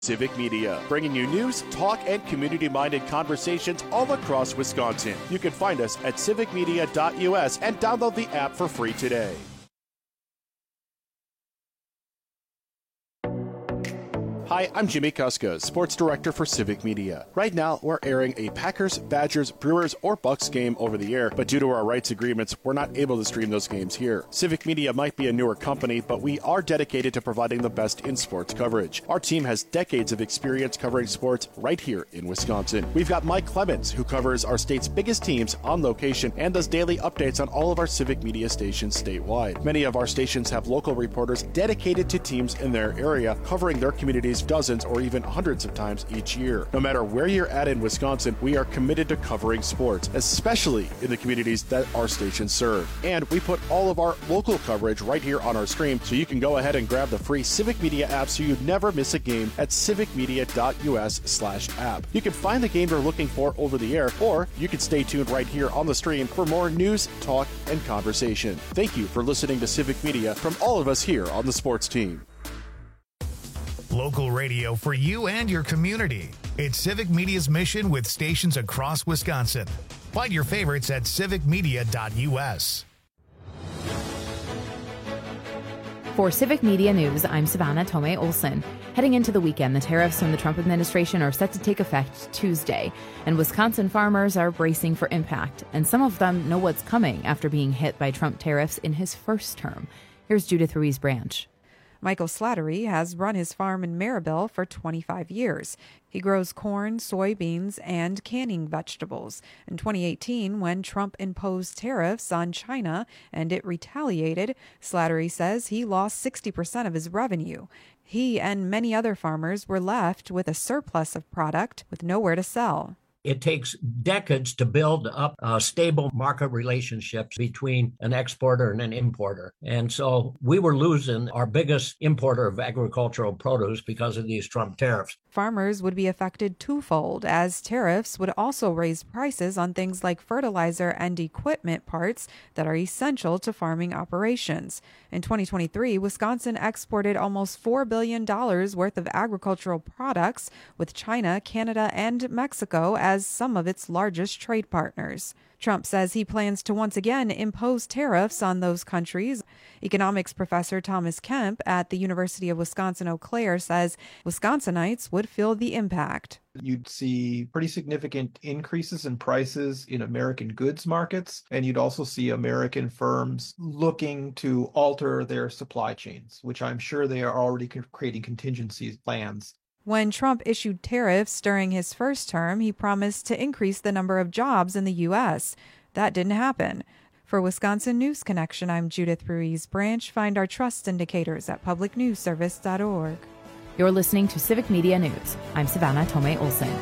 Civic Media, bringing you news, talk, and community-minded conversations all across Wisconsin. You can find us at civicmedia.us and download the app for free today. Hi, I'm Jimmy Kuska, Sports Director for Civic Media. Right now, we're airing a Packers, Badgers, Brewers, or Bucks game over the air, but due to our rights agreements, we're not able to stream those games here. Civic Media might be a newer company, but we are dedicated to providing the best in sports coverage. Our team has decades of experience covering sports right here in Wisconsin. We've got Mike Clemens, who covers our state's biggest teams on location and does daily updates on all of our Civic Media stations statewide. Many of our stations have local reporters dedicated to teams in their area, covering their communities dozens or even hundreds of times each year. No matter where you're at in Wisconsin, we are committed to covering sports, especially in the communities that our stations serve. And we put all of our local coverage right here on our stream, so you can go ahead and grab the free Civic Media app so you never miss a game at civicmedia.us/app. You can find the game you're looking for over the air, or you can stay tuned right here on the stream for more news, talk, and conversation. Thank you for listening to Civic Media from all of us here on the sports team. Local radio for you and your community. It's Civic Media's mission with stations across Wisconsin. Find your favorites at civicmedia.us. For Civic Media News, I'm Savannah Tomei Olson. Heading into the weekend, the tariffs from the Trump administration are set to take effect Tuesday, and Wisconsin farmers are bracing for impact, and some of them know what's coming after being hit by Trump tariffs in his first term. Here's Judith Ruiz-Branch. Michael Slattery has run his farm in Maribel for 25 years. He grows corn, soybeans, and canning vegetables. In 2018, when Trump imposed tariffs on China and it retaliated, Slattery says he lost 60% of his revenue. He and many other farmers were left with a surplus of product with nowhere to sell. It takes decades to build up stable market relationships between an exporter and an importer. And so we were losing our biggest importer of agricultural produce because of these Trump tariffs. Farmers would be affected twofold, as tariffs would also raise prices on things like fertilizer and equipment parts that are essential to farming operations. In 2023, Wisconsin exported almost $4 billion worth of agricultural products, with China, Canada, and Mexico as some of its largest trade partners. Trump says he plans to once again impose tariffs on those countries. Economics professor Thomas Kemp at the University of Wisconsin-Eau Claire says Wisconsinites would feel the impact. You'd see pretty significant increases in prices in American goods markets, and you'd also see American firms looking to alter their supply chains, which I'm sure they are already creating contingency plans. When Trump issued tariffs during his first term, he promised to increase the number of jobs in the U.S. That didn't happen. For Wisconsin News Connection, I'm Judith Ruiz-Branch. Find our trust indicators at publicnewsservice.org. You're listening to Civic Media News. I'm Savannah Tomei Olson.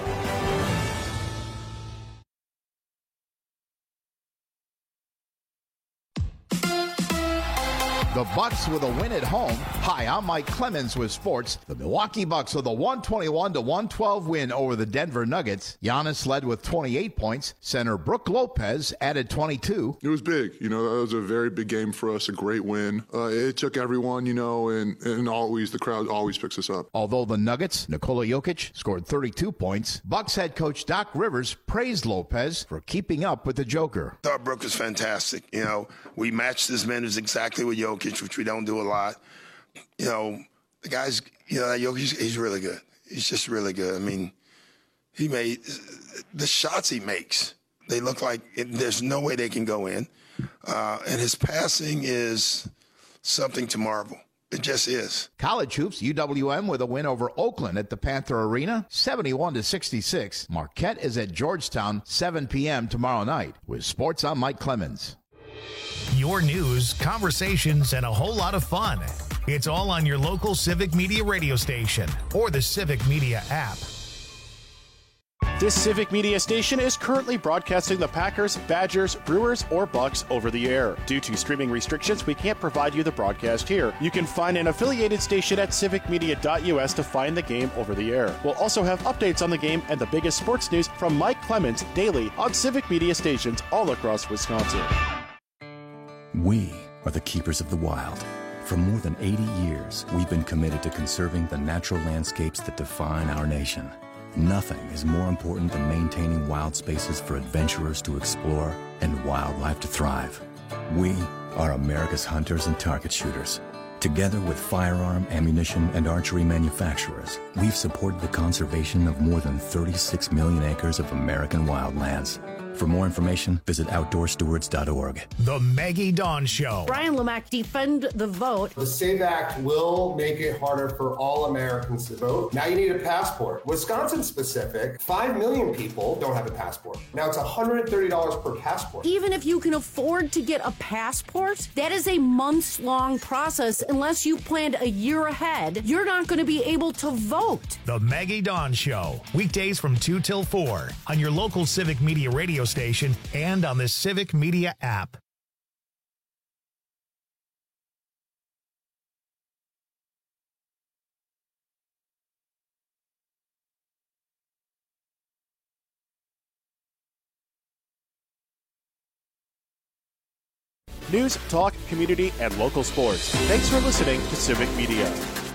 The Bucks with a win at home. Hi, I'm Mike Clemens with sports. The Milwaukee Bucks with a 121-112 win over the Denver Nuggets. Giannis led with 28 points. Center Brook Lopez added 22. It was big. That was a very big game for us, a great win. It took everyone, and always the crowd always picks us up. Although the Nuggets, Nikola Jokic, scored 32 points, Bucks head coach Doc Rivers praised Lopez for keeping up with the Joker. I thought Brook was fantastic. We matched his minutes exactly with Jokic, which we don't do a lot. The guy's, Jokic, he's really good. He's just really good. I mean, he made the shots he makes. They look like there's no way they can go in. And his passing is something to marvel. It just is. College hoops, UWM with a win over Oakland at the Panther Arena, 71-66. Marquette is at Georgetown, 7 p.m. tomorrow night. With sports, I'm Mike Clemens. Your news, conversations, and a whole lot of fun. It's all on your local Civic Media radio station or the Civic Media app. This Civic Media station is currently broadcasting the Packers, Badgers, Brewers, or Bucks over the air. Due to streaming restrictions, we can't provide you the broadcast here. You can find an affiliated station at civicmedia.us to find the game over the air. We'll also have updates on the game and the biggest sports news from Mike Clemens daily on Civic Media stations all across Wisconsin. We are the keepers of the wild. For more than 80 years, we've been committed to conserving the natural landscapes that define our nation. Nothing is more important than maintaining wild spaces for adventurers to explore and wildlife to thrive. We are America's hunters and target shooters. Together with firearm, ammunition, and archery manufacturers, we've supported the conservation of more than 36 million acres of American wildlands. For more information, visit OutdoorStewards.org. The Maggie Dawn Show. Brian Lamack, defend the vote. The SAVE Act will make it harder for all Americans to vote. Now you need a passport. Wisconsin specific, 5 million people don't have a passport. Now it's $130 per passport. Even if you can afford to get a passport, that is a months-long process. Unless you planned a year ahead, you're not going to be able to vote. The Maggie Dawn Show. Weekdays from 2 till 4 on your local Civic Media radio station and on the Civic Media app. News, talk, community, and local sports. Thanks for listening to Civic Media.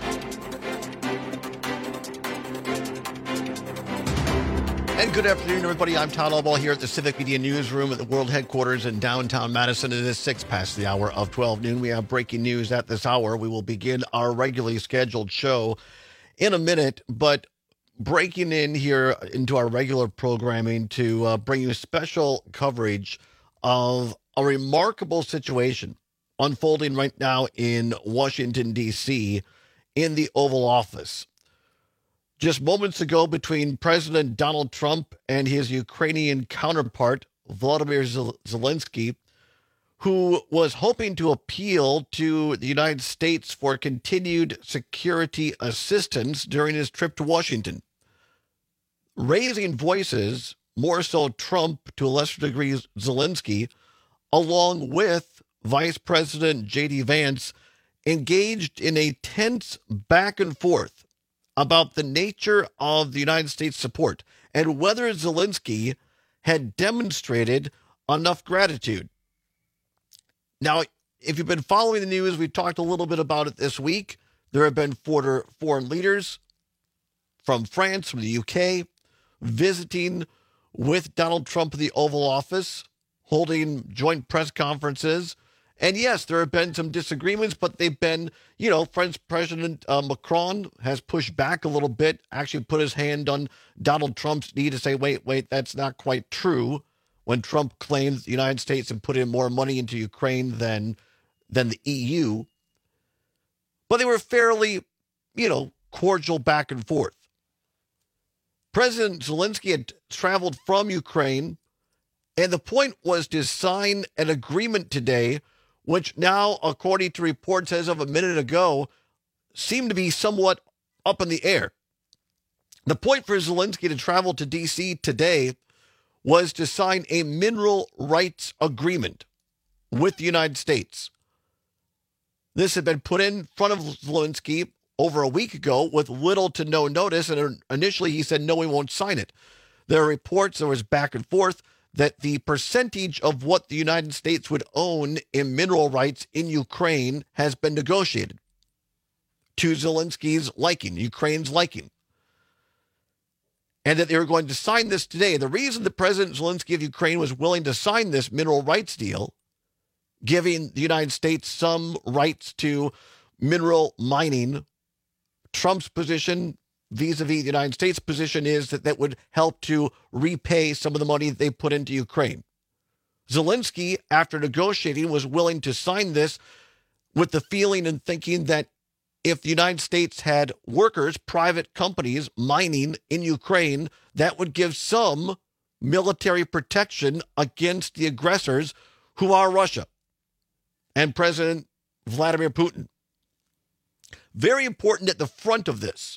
And good afternoon, everybody. I'm Todd Albaugh here at the Civic Media Newsroom at the World Headquarters in downtown Madison. It is 6 past the hour of 12 noon. We have breaking news at this hour. We will begin our regularly scheduled show in a minute, but breaking in here into our regular programming to bring you special coverage of a remarkable situation unfolding right now in Washington, D.C., in the Oval Office. Just moments ago, between President Donald Trump and his Ukrainian counterpart, Volodymyr Zelensky, who was hoping to appeal to the United States for continued security assistance during his trip to Washington. Raising voices, more so Trump, to a lesser degree Zelensky, along with Vice President J.D. Vance, engaged in a tense back and forth about the nature of the United States support and whether Zelensky had demonstrated enough gratitude. Now, if you've been following the news, we've talked a little bit about it this week. There have been foreign leaders from France, from the UK, visiting with Donald Trump in the Oval Office, holding joint press conferences. And yes, there have been some disagreements, but they've been, French President Macron has pushed back a little bit, actually put his hand on Donald Trump's knee to say, wait, that's not quite true, when Trump claims the United States had put in more money into Ukraine than the EU. But they were fairly, cordial back and forth. President Zelensky had traveled from Ukraine, and the point was to sign an agreement today, which now, according to reports as of a minute ago, seem to be somewhat up in the air. The point for Zelensky to travel to D.C. today was to sign a mineral rights agreement with the United States. This had been put in front of Zelensky over a week ago with little to no notice, and initially he said, no, we won't sign it. There are reports, there was back and forth, that the percentage of what the United States would own in mineral rights in Ukraine has been negotiated to Zelensky's liking, Ukraine's liking, and that they were going to sign this today. The reason that President Zelensky of Ukraine was willing to sign this mineral rights deal, giving the United States some rights to mineral mining, Trump's position vis-a-vis the United States' position is that would help to repay some of the money that they put into Ukraine. Zelensky, after negotiating, was willing to sign this with the feeling and thinking that if the United States had workers, private companies mining in Ukraine, that would give some military protection against the aggressors who are Russia and President Vladimir Putin. Very important at the front of this.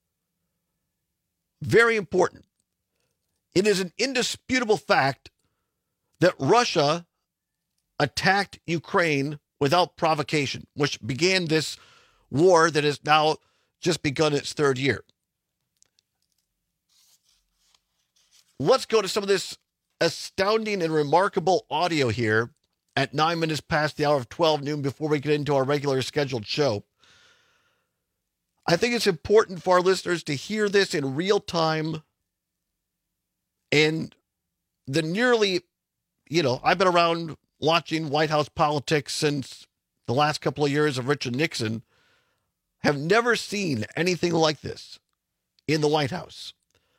Very important. It is an indisputable fact that Russia attacked Ukraine without provocation, which began this war that has now just begun its third year. Let's go to some of this astounding and remarkable audio here at 9 minutes past the hour of 12 noon before we get into our regular scheduled show. I think it's important for our listeners to hear this in real time. And the nearly, I've been around watching White House politics since the last couple of years of Richard Nixon, have never seen anything like this in the White House.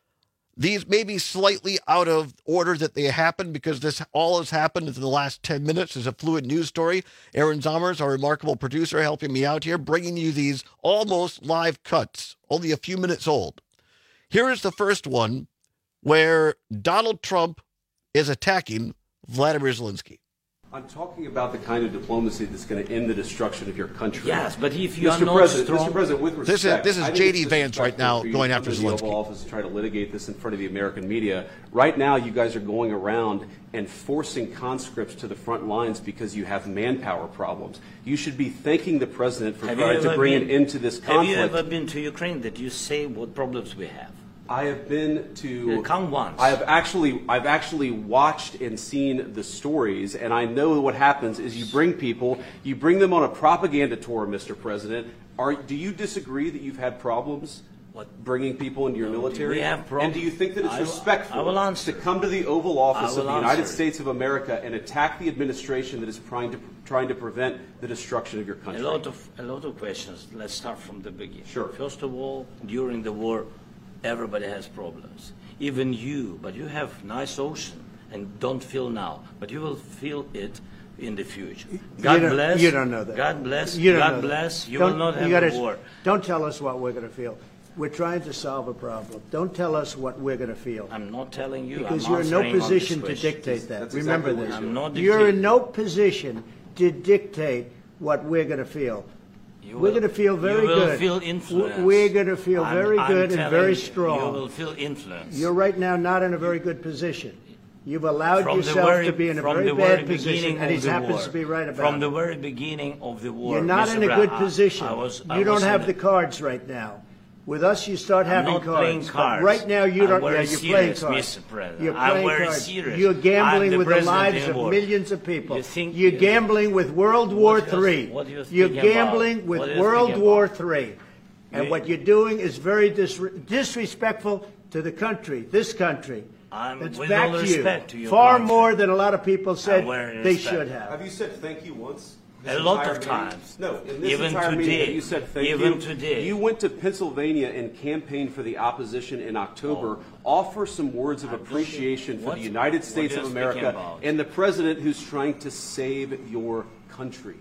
These may be slightly out of order that they happen because this all has happened in the last 10 minutes. It's a fluid news story. Aaron Zommers, our remarkable producer, helping me out here, bringing you these almost live cuts, only a few minutes old. Here is the first one where Donald Trump is attacking Vladimir Zelensky. I'm talking about the kind of diplomacy that's going to end the destruction of your country. Yes, but if you are not Mr. President, with respect, this is J.D. Vance right now going after Zelensky. The Oval Office to try to litigate this in front of the American media. Right now, you guys are going around and forcing conscripts to the front lines because you have manpower problems. You should be thanking the president for trying to bring an end to this conflict. Have you ever been to Ukraine that you say what problems we have? I have been to. Come once. I've actually watched and seen the stories, and I know what happens is you bring them on a propaganda tour, Mr. President. Do you disagree that you've had problems bringing people into your military? We have problems. And do you think that it's respectful to come to the Oval Office of the United States of America and attack the administration that is trying to prevent the destruction of your country? A lot of questions. Let's start from the beginning. Sure. First of all, during the war, everybody has problems, even you, but you have nice ocean and don't feel now, but you will feel it in the future. God bless. You don't know that. God bless. You God bless. You will not have a war. Don't tell us what we're going to feel. We're trying to solve a problem. Don't tell us what we're going to feel. I'm not telling you. Because you're in no position to dictate that. That's Remember exactly this. I'm not you're in no position to dictate what we're going to feel. We're going to feel very good. You will feel influence. We're going to feel very good and very strong. You will feel influence. You're right now not in a very good position. You've allowed yourself to be in a very bad position, and he happens to be right about it. From the very beginning of the war, you're not in a good position. You don't have the cards right now. With us, you start having cards. Playing cards. Right now, you don't. You're playing cards. Mr. President. You're playing cards. Serious. You're gambling with the lives of millions of people. You're gambling with World War III. You're gambling with World War III. And what you're doing is very disrespectful to the country, this country. It's back to you. Far more than a lot of people said they should have. Have you said thank you once? A lot of times. No, in this entire meeting, you said thank you. Even today. You went to Pennsylvania and campaigned for the opposition in October. Offer some words of appreciation for the United States of America and the president who's trying to save your country.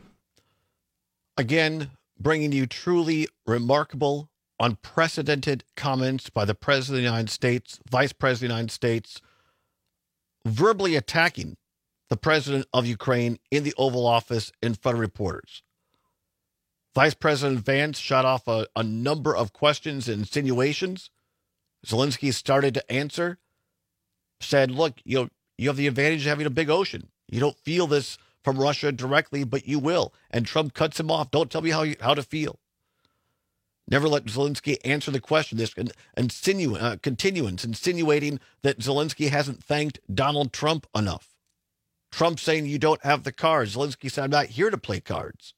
Again, bringing you truly remarkable, unprecedented comments by the President of the United States, Vice President of the United States, verbally attacking the president of Ukraine in the Oval Office in front of reporters. Vice President Vance shot off a number of questions and insinuations. Zelensky started to answer, said, look, you have the advantage of having a big ocean. You don't feel this from Russia directly, but you will. And Trump cuts him off. Don't tell me how to feel. Never let Zelensky answer the question. This continuance, insinuating that Zelensky hasn't thanked Donald Trump enough. Trump saying you don't have the cards. Zelensky said, I'm not here to play cards.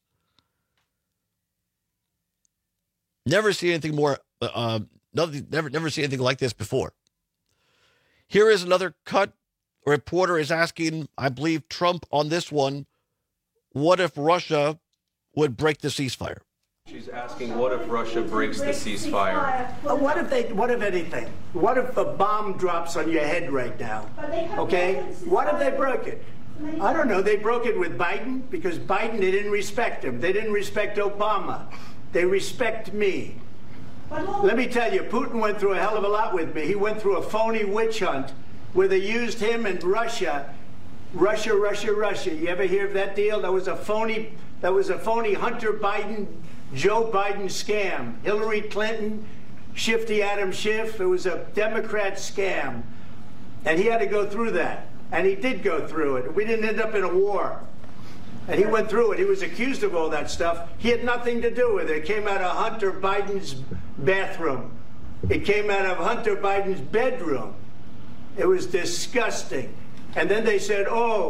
Never see anything more. Never see anything like this before. Here is another cut. A reporter is asking, I believe, Trump on this one, what if Russia would break the ceasefire? She's asking, what if Russia breaks the ceasefire? Well, what if anything? What if a bomb drops on your head right now? Okay? What if they broke it? I don't know. They broke it with Biden because Biden, they didn't respect him. They didn't respect Obama. They respect me. Let me tell you, Putin went through a hell of a lot with me. He went through a phony witch hunt where they used him and Russia. Russia. You ever hear of that deal? That was a phony Hunter Biden, Joe Biden scam. Hillary Clinton, Shifty Adam Schiff. It was a Democrat scam. And he had to go through that. And he did go through it. We didn't end up in a war. And he went through it. He was accused of all that stuff. He had nothing to do with it. It came out of Hunter Biden's bathroom. It came out of Hunter Biden's bedroom. It was disgusting. And then they said, oh,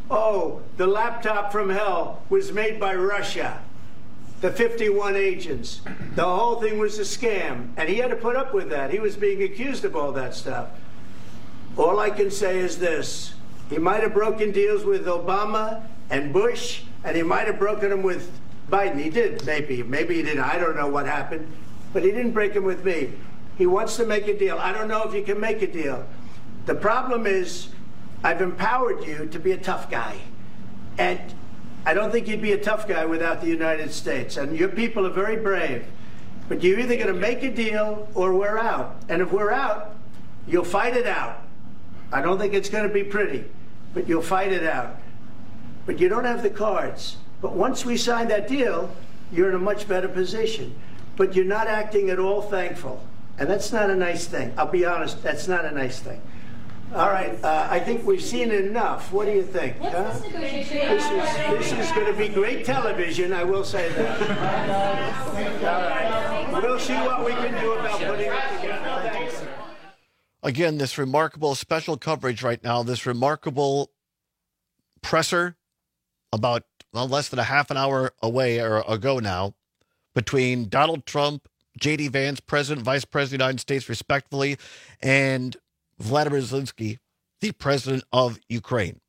oh, the laptop from hell was made by Russia. The 51 agents. The whole thing was a scam. And he had to put up with that. He was being accused of all that stuff. All I can say is this. He might have broken deals with Obama and Bush, and he might have broken them with Biden. He did, maybe. Maybe he didn't. I don't know what happened. But he didn't break them with me. He wants to make a deal. I don't know if you can make a deal. The problem is I've empowered you to be a tough guy. And I don't think you'd be a tough guy without the United States. And your people are very brave. But you're either going to make a deal or we're out. And if we're out, you'll fight it out. I don't think it's going to be pretty, but you'll fight it out. But you don't have the cards. But once we sign that deal, you're in a much better position. But you're not acting at all thankful. And that's not a nice thing. I'll be honest, that's not a nice thing. All right, I think we've seen enough. What do you think? Huh? This is going to be great television, I will say that. All right. We'll see what we can do about putting it together. Thanks. Again, this remarkable special coverage right now, this remarkable presser about less than a half an hour away or ago now between Donald Trump, J.D. Vance, President, Vice President of the United States, respectively, and Vladimir Zelensky, the president of Ukraine,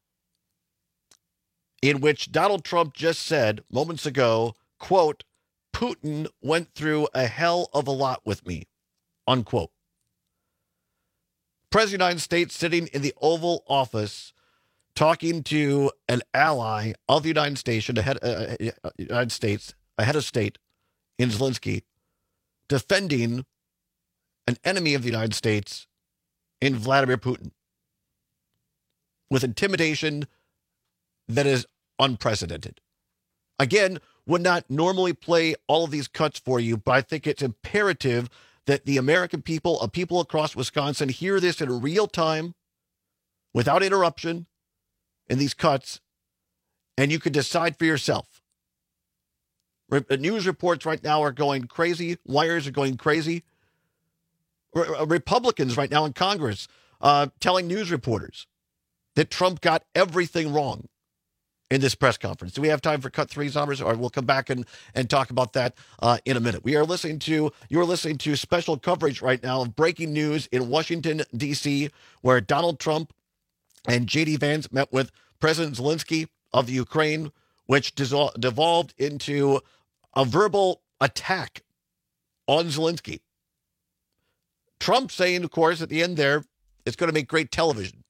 in which Donald Trump just said moments ago, quote, Putin went through a hell of a lot with me, unquote. President of the United States sitting in the Oval Office talking to an ally of the United States, a head of state in Zelensky, defending an enemy of the United States in Vladimir Putin with intimidation that is unprecedented. Again, would not normally play all of these cuts for you, but I think it's imperative that the American people, people across Wisconsin, hear this in real time, without interruption, in these cuts, and you can decide for yourself. News reports right now are going crazy. Wires are going crazy. Republicans right now in Congress telling news reporters that Trump got everything wrong in this press conference. Do we have time for cut three, Zombers? Or we'll come back and talk about that in a minute. You're listening to special coverage right now of breaking news in Washington, D.C., where Donald Trump and J.D. Vance met with President Zelensky of the Ukraine, which devolved into a verbal attack on Zelensky. Trump saying, of course, at the end there, it's going to make great television.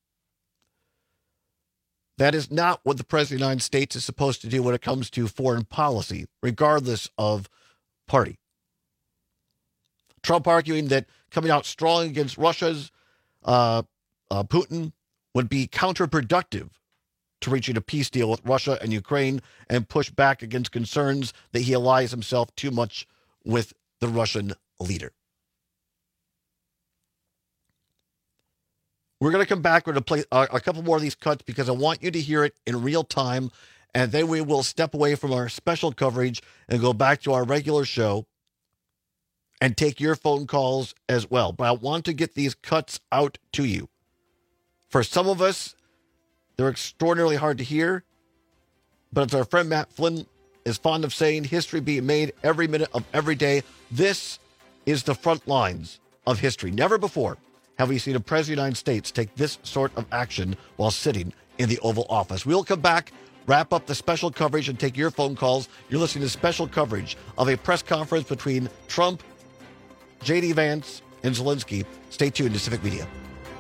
That is not what the President of the United States is supposed to do when it comes to foreign policy, regardless of party. Trump arguing that coming out strong against Russia's Putin would be counterproductive to reaching a peace deal with Russia and Ukraine, and push back against concerns that he allies himself too much with the Russian leader. We're going to come back. We're going to play a couple more of these cuts because I want you to hear it in real time, and then we will step away from our special coverage and go back to our regular show and take your phone calls as well. But I want to get these cuts out to you. For some of us, they're extraordinarily hard to hear, but as our friend Matt Flynn is fond of saying, history being made every minute of every day. This is the front lines of history. Never before have we seen a president of the United States take this sort of action while sitting in the Oval Office. We'll come back, wrap up the special coverage, and take your phone calls. You're listening to special coverage of a press conference between Trump, J.D. Vance, and Zelensky. Stay tuned to Civic Media.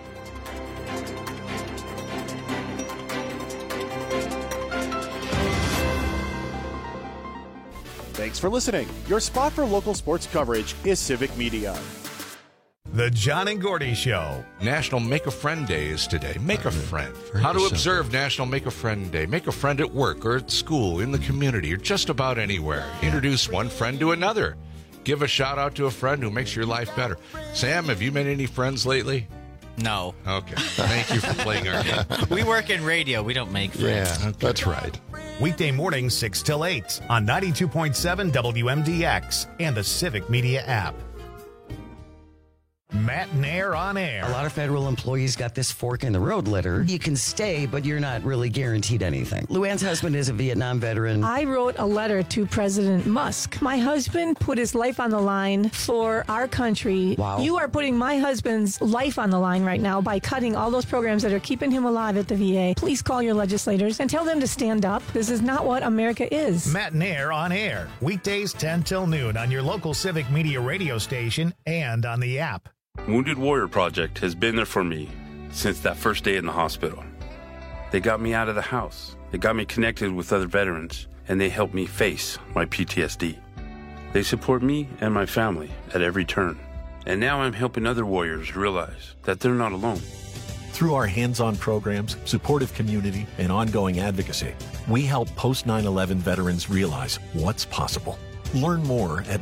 Thanks for listening. Your spot for local sports coverage is Civic Media. The John and Gordy Show. National Make a Friend Day is today. Make a friend. How to observe National Make a Friend Day. Make a friend at work or at school, in the community, or just about anywhere. Introduce one friend to another. Give a shout out to a friend who makes your life better. Sam, have you made any friends lately? No. Okay. Thank you for playing our game. We work in radio. We don't make friends. Yeah, that's right. Weekday mornings 6 till 8 on 92.7 WMDX and the Civic Media app. Matt Nair on air. A lot of federal employees got this fork in the road letter. You can stay, but you're not really guaranteed anything. Luann's husband is a Vietnam veteran. I wrote a letter to President Musk. My husband put his life on the line for our country. Wow. You are putting my husband's life on the line right now by cutting all those programs that are keeping him alive at the VA. Please call your legislators and tell them to stand up. This is not what America is. Matt Nair on air. Weekdays 10 till noon on your local Civic Media radio station and on the app. Wounded Warrior Project has been there for me since that first day in the hospital. They got me out of the house. They got me connected with other veterans, and they helped me face my PTSD. They support me and my family at every turn. And now I'm helping other warriors realize that they're not alone. Through our hands-on programs, supportive community, and ongoing advocacy, we help post-9/11 veterans realize what's possible. Learn more at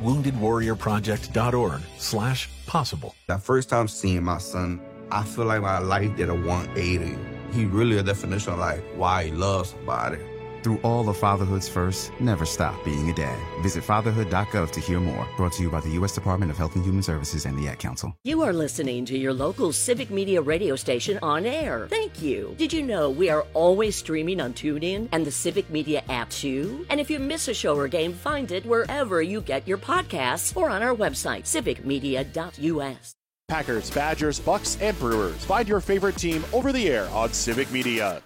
woundedwarriorproject.org/possible. That first time seeing my son, I feel like my life did a 180. He really a definition of like why he loves somebody. Through all of fatherhood's first, never stop being a dad. Visit fatherhood.gov to hear more. Brought to you by the U.S. Department of Health and Human Services and the Ad Council. You are listening to your local Civic Media radio station on air. Thank you. Did you know we are always streaming on TuneIn and the Civic Media app too? And if you miss a show or game, find it wherever you get your podcasts or on our website, civicmedia.us. Packers, Badgers, Bucks, and Brewers. Find your favorite team over the air on Civic Media.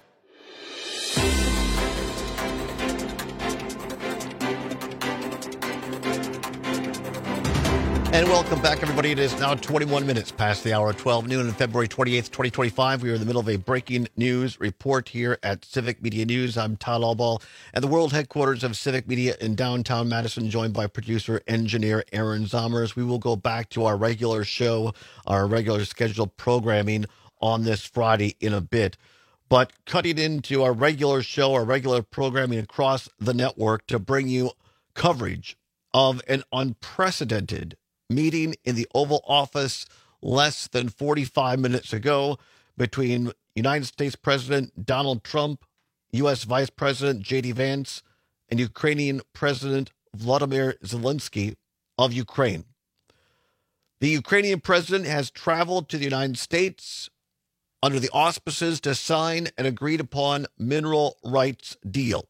And welcome back, everybody. It is now 21 minutes past the hour of 12 noon on February 28th, 2025. We are in the middle of a breaking news report here at Civic Media News. I'm Todd Albaugh at the world headquarters of Civic Media in downtown Madison, joined by producer engineer Aaron Zommers. We will go back to our regular show, our regular scheduled programming on this Friday in a bit. But cutting into our regular show, our regular programming across the network to bring you coverage of an unprecedented meeting in the Oval Office less than 45 minutes ago between United States President Donald Trump, U.S. Vice President J.D. Vance, and Ukrainian President Volodymyr Zelensky of Ukraine. The Ukrainian president has traveled to the United States under the auspices to sign an agreed-upon mineral rights deal.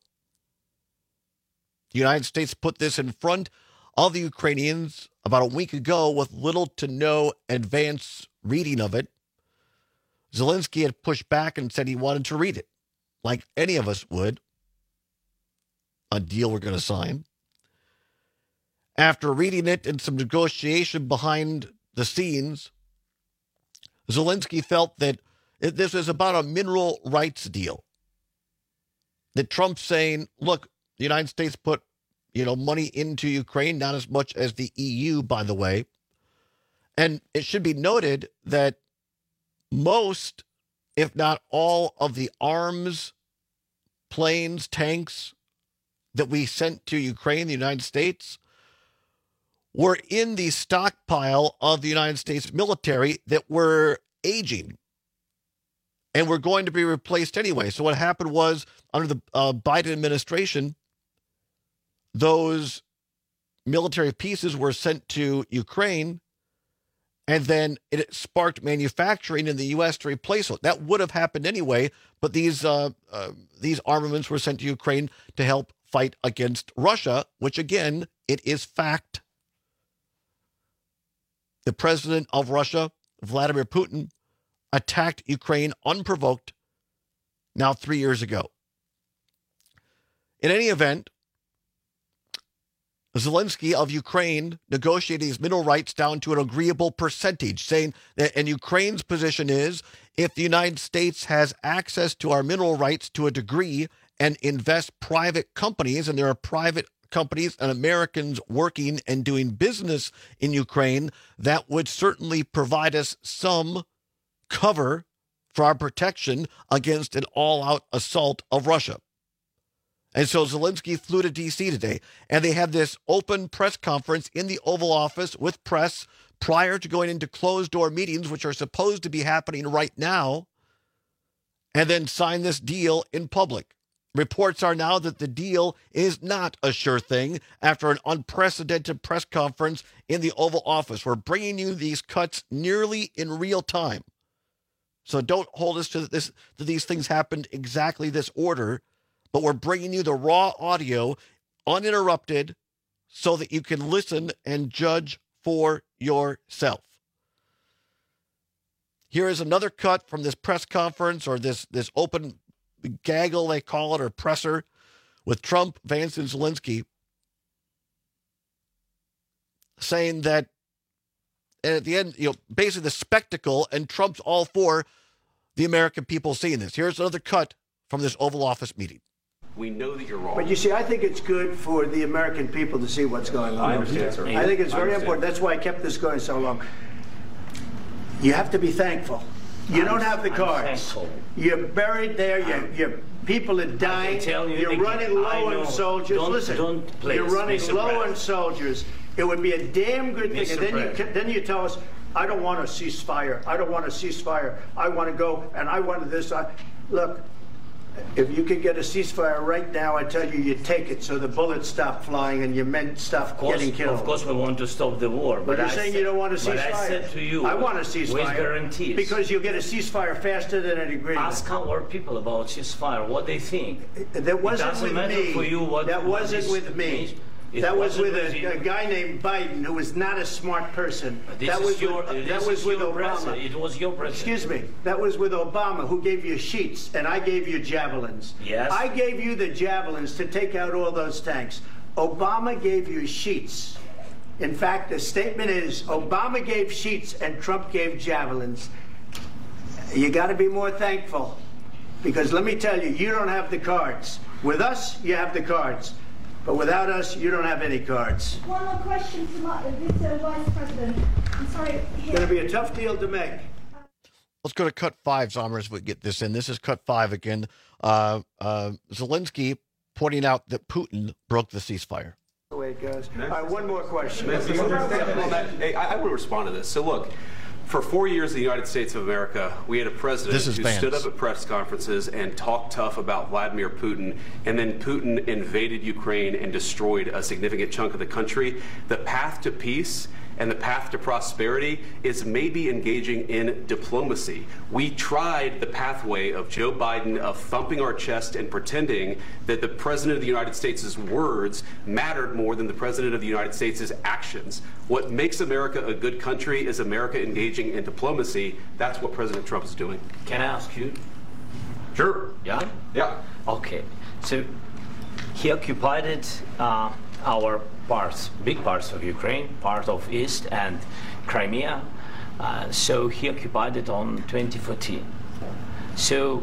The United States put this in front of the Ukrainians about a week ago with little to no advance reading of it. Zelensky had pushed back and said he wanted to read it, like any of us would, a deal we're going to sign. After reading it and some negotiation behind the scenes, Zelensky felt that this is about a mineral rights deal. That Trump's saying, look, the United States put money into Ukraine, not as much as the EU, by the way. And it should be noted that most, if not all, of the arms, planes, tanks that we sent to Ukraine, the United States, were in the stockpile of the United States military that were aging and were going to be replaced anyway. So what happened was, under the Biden administration, those military pieces were sent to Ukraine, and then it sparked manufacturing in the U.S. to replace it. That would have happened anyway, but these armaments were sent to Ukraine to help fight against Russia, which, again, it is fact. The president of Russia, Vladimir Putin, attacked Ukraine unprovoked now 3 years ago. In any event, Zelensky of Ukraine negotiated his mineral rights down to an agreeable percentage, saying that, and Ukraine's position is, if the United States has access to our mineral rights to a degree and invest private companies, and there are private companies and Americans working and doing business in Ukraine, that would certainly provide us some cover for our protection against an all-out assault of Russia. And so Zelensky flew to D.C. today, and they had this open press conference in the Oval Office with press prior to going into closed-door meetings, which are supposed to be happening right now, and then sign this deal in public. Reports are now that the deal is not a sure thing after an unprecedented press conference in the Oval Office. We're bringing you these cuts nearly in real time. So don't hold us to this, that these things happened exactly this order, but we're bringing you the raw audio uninterrupted so that you can listen and judge for yourself. Here is another cut from this press conference, or this open gaggle, they call it, or presser, with Trump, Vance, and Zelensky saying that, and at the end, basically the spectacle, and Trump's all for the American people seeing this. Here's another cut from this Oval Office meeting. We know that you're wrong. But you see, I think it's good for the American people to see what's going on. I understand, sir. I think it's very important. That's why I kept this going so long. You have to be thankful. You don't have the cards. You're buried there. Your people are dying. You're running low on soldiers. Listen, you're running low on soldiers. It would be a damn good thing. And then you tell us, I don't want a ceasefire. I don't want a ceasefire. I want to go, and I want this. Look, if you could get a ceasefire right now, I tell you, you take it so the bullets stop flying and your men stop getting killed. Of course, we want to stop the war. But you're saying you don't want a ceasefire. But I said to you, I want a ceasefire. With guarantees. Because you'll get a ceasefire faster than an agreement. Ask our people about ceasefire, what they think. That wasn't with me. For you what that wasn't with me. That was with a guy named Biden, who was not a smart person. That was with Obama. It was your president. Excuse me. That was with Obama, who gave you sheets, and I gave you javelins. Yes. I gave you the javelins to take out all those tanks. Obama gave you sheets. In fact, the statement is Obama gave sheets and Trump gave javelins. You got to be more thankful, because let me tell you, you don't have the cards. With us, you have the cards. But without us, you don't have any cards. One more question to the Vice President. I'm sorry. It's going to be a tough deal to make. Let's go to cut 5, Zomer, as we get this in. This is cut 5 again. Zelensky pointing out that Putin broke the ceasefire. The way it goes. All right, one more question. Hey, I want to respond to this. So look, for 4 years in the United States of America, we had a president who stood up at press conferences and talked tough about Vladimir Putin, and then Putin invaded Ukraine and destroyed a significant chunk of the country. The path to peace and the path to prosperity is maybe engaging in diplomacy. We tried the pathway of Joe Biden of thumping our chest and pretending that the President of the United States' words mattered more than the President of the United States' actions. What makes America a good country is America engaging in diplomacy. That's what President Trump is doing. Can I ask you? Sure. Yeah? Yeah. Okay. So he occupied it, our parts, big parts of Ukraine, part of East and Crimea. So he occupied it on 2014. So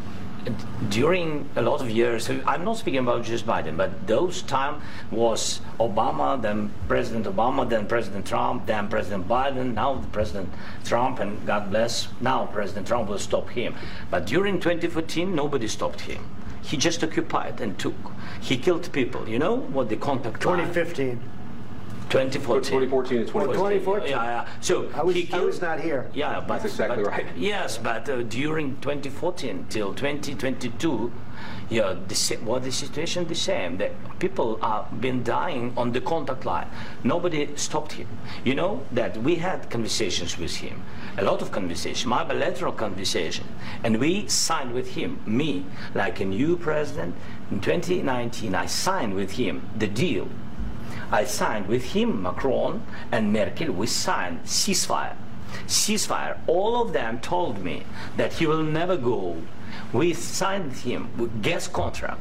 during a lot of years, so I'm not speaking about just Biden, but those time was Obama, then President Obama, then President Trump, then President Biden, now the President Trump, and God bless, now President Trump will stop him. But during 2014, nobody stopped him. He just occupied and took. He killed people. You know what the contact 2015. 2014 and 2014. Yeah. So I was not here. Yeah, but that's exactly right. Yes, but during 2014 till 2022, yeah, the situation the same. The people have been dying on the contact line. Nobody stopped him. You know that we had conversations with him, a lot of conversations, my bilateral conversation, and we signed with him. Me, like a new president in 2019, I signed with him the deal. I signed with him, Macron and Merkel, we signed ceasefire. Ceasefire. All of them told me that he will never go. We signed with him with gas contract.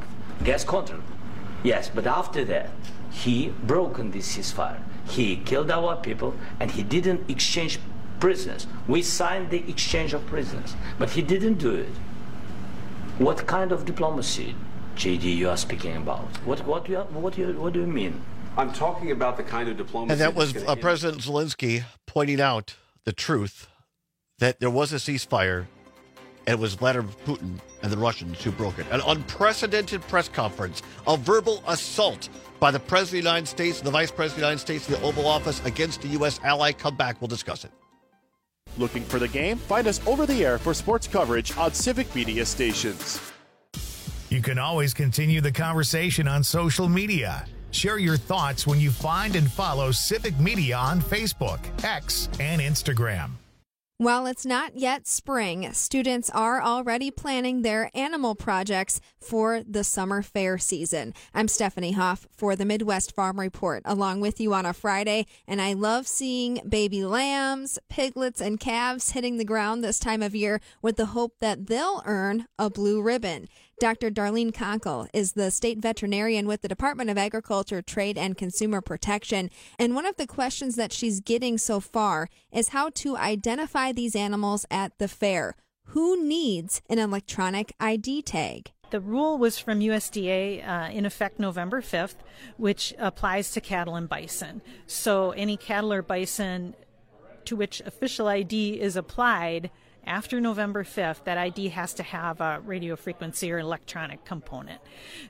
Yes, but after that, he broken this ceasefire. He killed our people and he didn't exchange prisoners. We signed the exchange of prisoners, but he didn't do it. What kind of diplomacy, JD, you are speaking about? What do you mean? I'm talking about the kind of diplomacy. And that was President Zelensky pointing out the truth that there was a ceasefire, and it was Vladimir Putin and the Russians who broke it. An unprecedented press conference, a verbal assault by the President of the United States, the Vice President of the United States, in the Oval Office against a U.S. ally. Come back, we'll discuss it. Looking for the game? Find us over the air for sports coverage on Civic Media stations. You can always continue the conversation on social media. Share your thoughts when you find and follow Civic Media on Facebook, X, and Instagram. While it's not yet spring, students are already planning their animal projects for the summer fair season. I'm Stephanie Hoff for the Midwest Farm Report, along with you on a Friday, and I love seeing baby lambs, piglets, and calves hitting the ground this time of year with the hope that they'll earn a blue ribbon. Dr. Darlene Conkle is the state veterinarian with the Department of Agriculture, Trade, and Consumer Protection. And one of the questions that she's getting so far is how to identify these animals at the fair. Who needs an electronic ID tag? The rule was from USDA in effect November 5th, which applies to cattle and bison. So any cattle or bison to which official ID is applied after November 5th, that ID has to have a radio frequency or electronic component.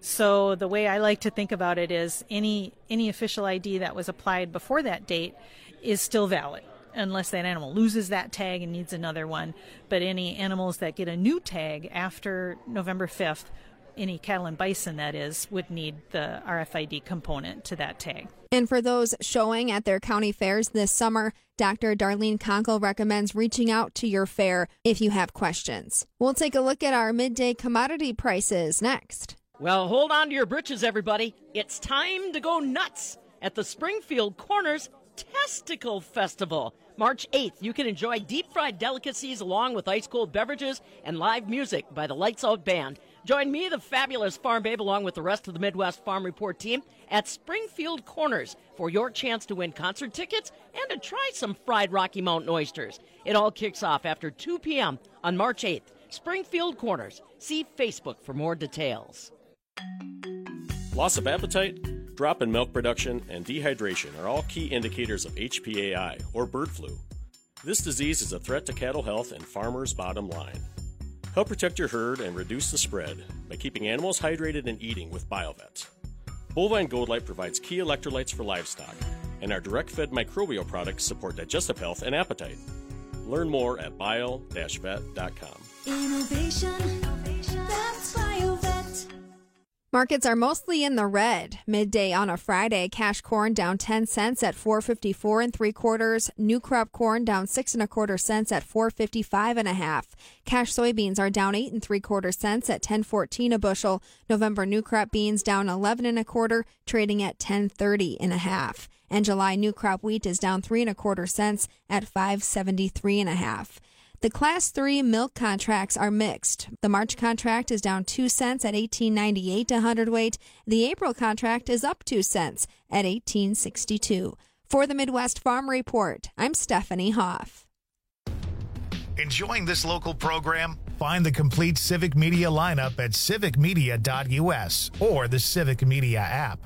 So the way I like to think about it is any official ID that was applied before that date is still valid, unless that animal loses that tag and needs another one. But any animals that get a new tag after November 5th, any cattle and bison, that is, would need the RFID component to that tag. And for those showing at their county fairs this summer, Dr. Darlene Conkle recommends reaching out to your fair if you have questions. We'll take a look at our midday commodity prices next. Well, hold on to your britches, everybody. It's time to go nuts at the Springfield Corners Testicle Festival. March 8th, you can enjoy deep-fried delicacies along with ice-cold beverages and live music by the Lights Out Band. Join me, the fabulous Farm Babe, along with the rest of the Midwest Farm Report team at Springfield Corners for your chance to win concert tickets and to try some fried Rocky Mountain oysters. It all kicks off after 2 p.m. on March 8th. Springfield Corners. See Facebook for more details. Loss of appetite, drop in milk production, and dehydration are all key indicators of HPAI, or bird flu. This disease is a threat to cattle health and farmers' bottom line. Help protect your herd and reduce the spread by keeping animals hydrated and eating with BioVet. Bovine Gold Light provides key electrolytes for livestock, and our direct-fed microbial products support digestive health and appetite. Learn more at bio-vet.com. Innovation, that's BioVet. Markets are mostly in the red. Midday on a Friday, cash corn down 10 cents at $4.54 3/4. New crop corn down 6 1/4 cents at $4.55 1/2. Cash soybeans are down 8 3/4 cents at $10.14 a bushel. November new crop beans down 11 1/4, trading at $10.30 1/2. And July new crop wheat is down 3 1/4 cents at $5.73 1/2. The Class 3 milk contracts are mixed. The March contract is down 2 cents at $18.98 a hundredweight. The April contract is up 2 cents at $18.62. For the Midwest Farm Report, I'm Stephanie Hoff. Enjoying this local program? Find the complete Civic Media lineup at civicmedia.us or the Civic Media app.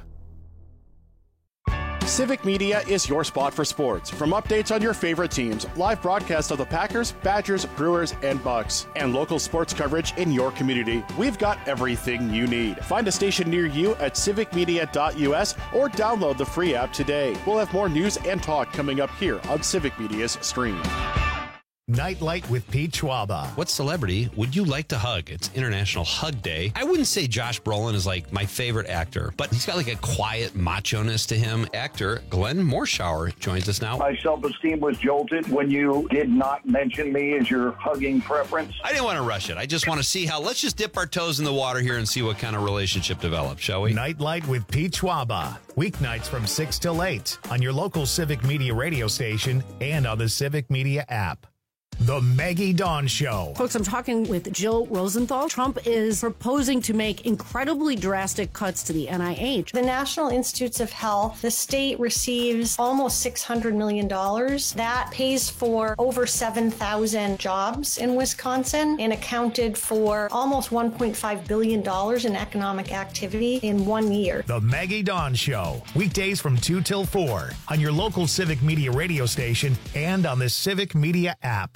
Civic Media is your spot for sports. From updates on your favorite teams, live broadcasts of the Packers, Badgers, Brewers, and Bucks, and local sports coverage in your community, we've got everything you need. Find a station near you at civicmedia.us or download the free app today. We'll have more news and talk coming up here on Civic Media's stream. Nightlight with Pete Schwaba. What celebrity would you like to hug? It's International Hug Day. I wouldn't say Josh Brolin is like my favorite actor, but he's got like a quiet macho-ness to him. Actor Glenn Morshower joins us now. My self-esteem was jolted when you did not mention me as your hugging preference. I didn't want to rush it. I just want to see how, let's just dip our toes in the water here and see what kind of relationship develops, shall we? Nightlight with Pete Schwaba. Weeknights from 6 till 8 on your local Civic Media radio station and on the Civic Media app. The Maggie Dawn Show. Folks, I'm talking with Jill Rosenthal. Trump is proposing to make incredibly drastic cuts to the NIH. The National Institutes of Health, the state receives almost $600 million. That pays for over 7,000 jobs in Wisconsin and accounted for almost $1.5 billion in economic activity in 1 year. The Maggie Dawn Show. Weekdays from 2 till 4 on your local Civic Media radio station and on the Civic Media app.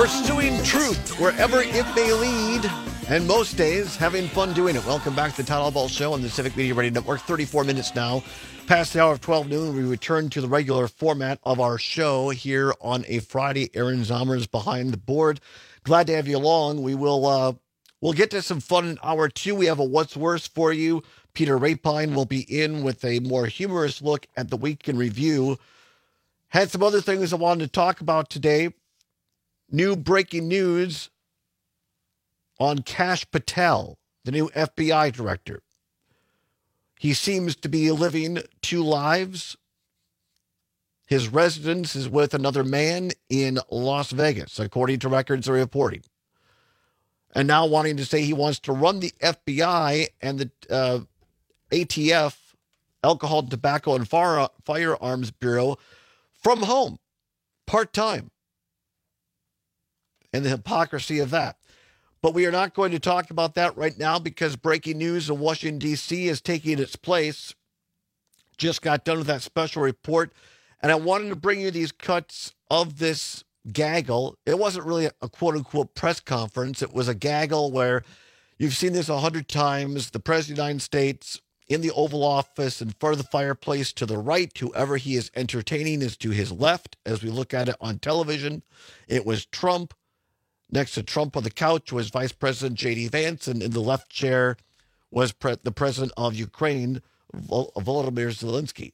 Pursuing truth wherever it may lead, and most days having fun doing it. Welcome back to the Todd Ball Show on the Civic Media Radio Network. 34 minutes now past the hour of 12 noon. We return to the regular format of our show here on a Friday. Aaron Zomer's behind the board. Glad to have you along. We'll get to some fun in hour two. We have a What's Worse for you. Peter Rapine will be in with a more humorous look at the week in review. Had some other things I wanted to talk about today. New breaking news on Kash Patel, the new FBI director. He seems to be living two lives. His residence is with another man in Las Vegas, according to records are reporting. And now wanting to say he wants to run the FBI and the ATF, Alcohol, Tobacco, and Firearms Bureau, from home, part-time. And the hypocrisy of that. But we are not going to talk about that right now because breaking news in Washington, D.C. is taking its place. Just got done with that special report. And I wanted to bring you these cuts of this gaggle. It wasn't really a quote-unquote press conference. It was a gaggle where you've seen this 100 times. The President of the United States in the Oval Office in front of the fireplace to the right. Whoever he is entertaining is to his left. As we look at it on television, it was Trump. Next to Trump on the couch was Vice President J.D. Vance, and in the left chair was the President of Ukraine, Volodymyr Zelensky.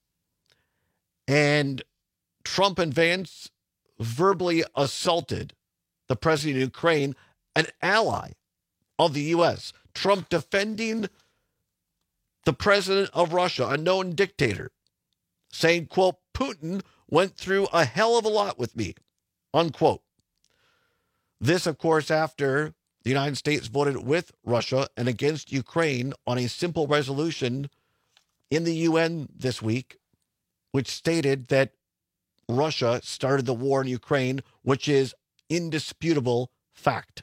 And Trump and Vance verbally assaulted the President of Ukraine, an ally of the U.S. Trump defending the President of Russia, a known dictator, saying, quote, Putin went through a hell of a lot with me, unquote. This, of course, after the United States voted with Russia and against Ukraine on a simple resolution in the UN this week, which stated that Russia started the war in Ukraine, which is indisputable fact.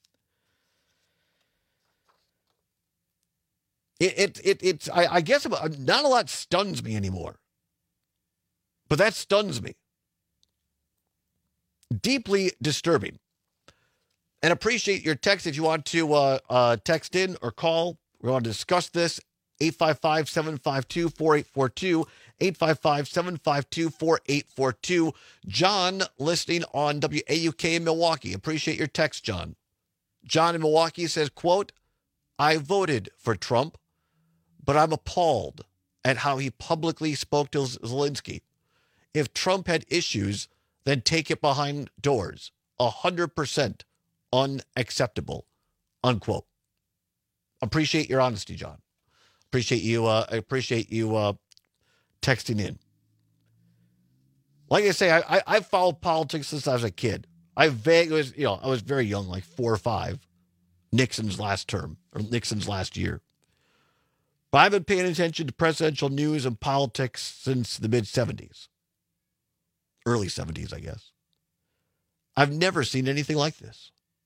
I guess not a lot stuns me anymore, but that stuns me. Deeply disturbing. And appreciate your text if you want to text in or call. We want to discuss this. 855-752-4842. 855-752-4842. John, listening on WAUK in Milwaukee. Appreciate your text, John. John in Milwaukee says, quote, I voted for Trump, but I'm appalled at how he publicly spoke to Zelensky. If Trump had issues, then take it behind doors. 100%. Unacceptable, unquote. Appreciate your honesty, John. Appreciate you texting in. Like I say, I followed politics since I was a kid. I was very young, like 4 or 5, Nixon's last term, or Nixon's last year. But I've been paying attention to presidential news and politics since the mid-'70s. Early 70s, I guess. I've never seen anything like this.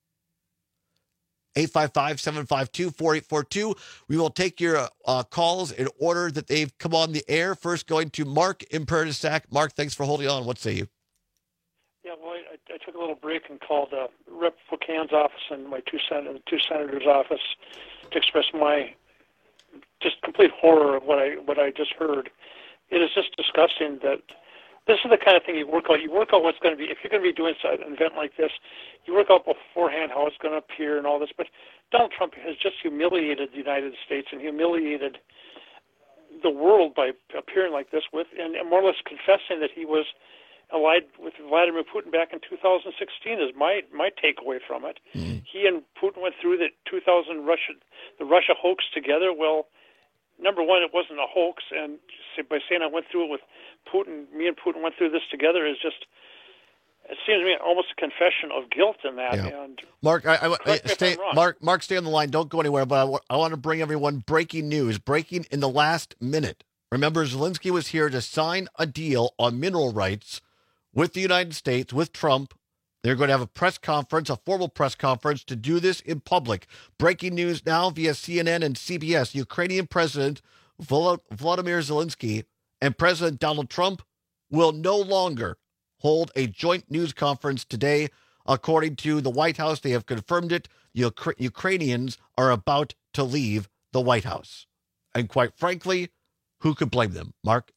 855-752-4842. We will take your calls in order that they've come on the air. First going to Mark in Perdisac. Mark, thanks for holding on. What say you? Yeah, well, I took a little break and called Rep. Foucan's office and my two senators' office to express my just complete horror of what I just heard. It is just disgusting that this is the kind of thing you work out. You work out what's going to be, if you're going to be doing an event like this, you work out beforehand how it's going to appear and all this. But Donald Trump has just humiliated the United States and humiliated the world by appearing like this and more or less confessing that he was allied with Vladimir Putin back in 2016 is my takeaway from it. He and Putin went through the 2000 Russia hoax together. Well, number one, it wasn't a hoax, and by saying I went through it with Putin, me and Putin went through this together is just, it seems to me almost a confession of guilt in that. Yeah. And Mark, Mark, stay on the line. Don't go anywhere. But I want to bring everyone breaking news, breaking in the last minute. Remember, Zelensky was here to sign a deal on mineral rights with the United States, with Trump. They're going to have a press conference, a formal press conference to do this in public. Breaking news now via CNN and CBS. Ukrainian President Volodymyr Zelensky and President Donald Trump will no longer hold a joint news conference today According to the White House, they have confirmed it. Ukrainians are about to leave the White House. And quite frankly, who could blame them? Mark?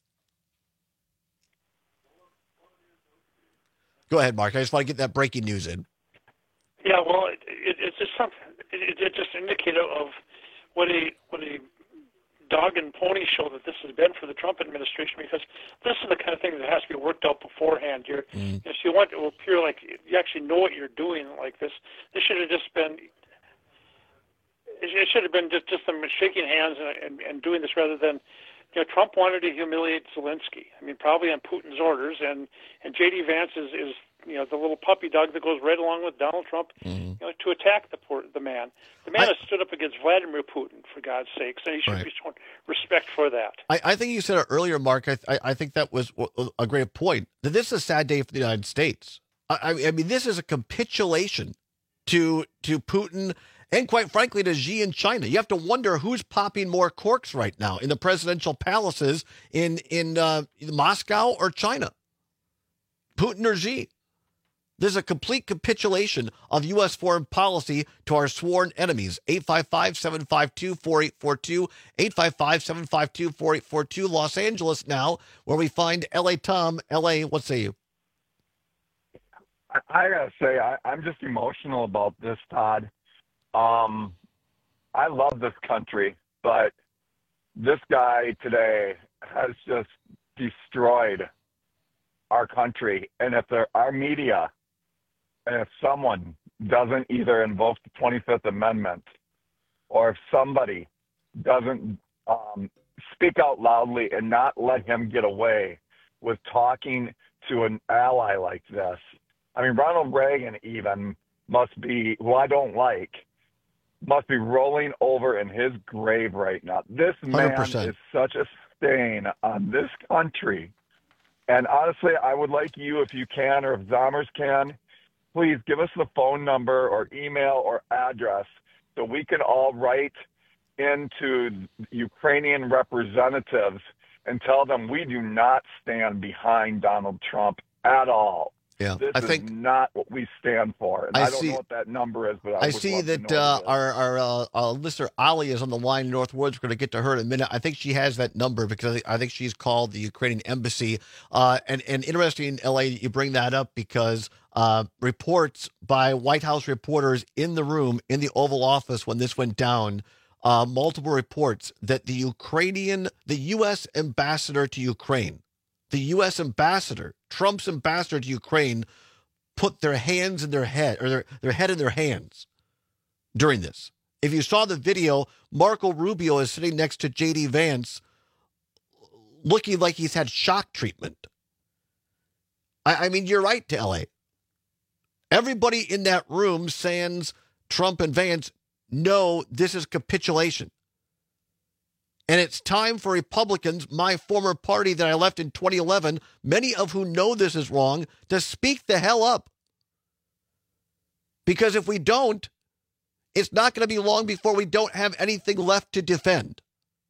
Go ahead, Mark. I just want to get that breaking news in. Yeah, well, it's just something. It's just indicative of what a dog and pony show that this has been for the Trump administration, because this is the kind of thing that has to be worked out beforehand. If you want to appear like you actually know what you're doing like this should have just been. It should have been just them shaking hands and doing this rather than, Trump wanted to humiliate Zelensky. I mean, probably on Putin's orders, and J.D. Vance is the little puppy dog that goes right along with Donald Trump, to attack the man. The man has stood up against Vladimir Putin, for God's sakes, and he should be shown respect for that. I think you said it earlier, Mark. I think that was a great point. That this is a sad day for the United States. I mean, this is a capitulation to Putin and, quite frankly, to Xi in China. You have to wonder who's popping more corks right now in the presidential palaces in Moscow or China, Putin or Xi. This is a complete capitulation of U.S. foreign policy to our sworn enemies. 855-752-4842, 855-752-4842. Los Angeles now, where we find L.A. Tom. L.A., what say you? I got to say, I'm just emotional about this, Todd. I love this country, but this guy today has just destroyed our country. And if our media, and if someone doesn't either invoke the 25th Amendment, or if somebody doesn't speak out loudly and not let him get away with talking to an ally like this. I mean, Ronald Reagan even must be, who I don't like, must be rolling over in his grave right now. This man 100%. is such a stain on this country. And honestly, I would like you, if you can, or if Zommers can, please give us the phone number or email or address so we can all write into Ukrainian representatives and tell them we do not stand behind Donald Trump at all. Yeah, this I think is not what we stand for. And I don't know what that number is, but I would see love to that know what it is. our listener Ali is on the line in Northwoods. We're going to get to her in a minute. I think she has that number because I think she's called the Ukrainian embassy. And interesting, LA, you bring that up because reports by White House reporters in the room in the Oval Office when this went down, multiple reports that the U.S. ambassador to Ukraine, the U.S. ambassador, Trump's ambassador to Ukraine, put their hands in their head, or their head in their hands during this. If you saw the video, Marco Rubio is sitting next to J.D. Vance looking like he's had shock treatment. I mean, you're right to L.A. Everybody in that room, sans Trump and Vance, know this is capitulation. And it's time for Republicans, my former party that I left in 2011, many of who know this is wrong, to speak the hell up. Because if we don't, it's not going to be long before we don't have anything left to defend.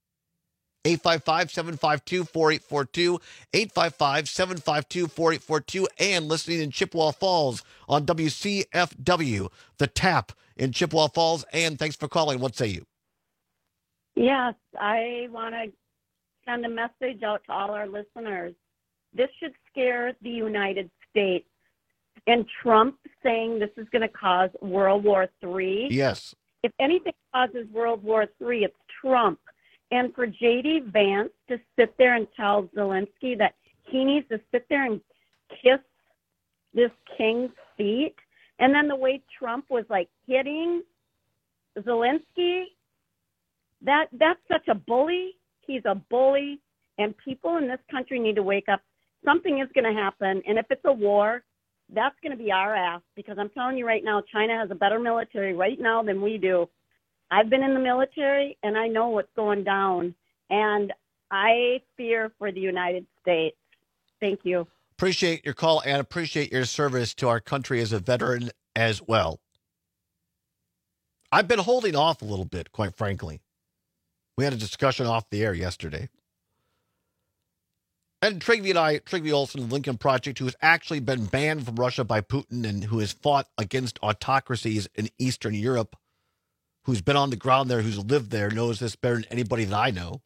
855-752-4842, 855-752-4842, and listening in Chippewa Falls on WCFW, The Tap in Chippewa Falls. And thanks for calling. What say you? Yes, I want to send a message out to all our listeners. This should scare the United States. And Trump saying this is going to cause World War III. Yes. If anything causes World War III, it's Trump. And for J.D. Vance to sit there and tell Zelensky that he needs to sit there and kiss this king's feet. And then the way Trump was like hitting Zelensky, that's such a bully. He's a bully, and people in this country need to wake up. Something is going to happen, and if it's a war, that's going to be our ass, because I'm telling you right now, China has a better military right now than we do. I've been in the military, and I know what's going down, and I fear for the United States. Thank you. Appreciate your call and appreciate your service to our country as a veteran as well. I've been holding off a little bit, quite frankly. We had a discussion off the air yesterday. And Trygve Olsen of the Lincoln Project, who has actually been banned from Russia by Putin and who has fought against autocracies in Eastern Europe, who's been on the ground there, who's lived there, knows this better than anybody that I know.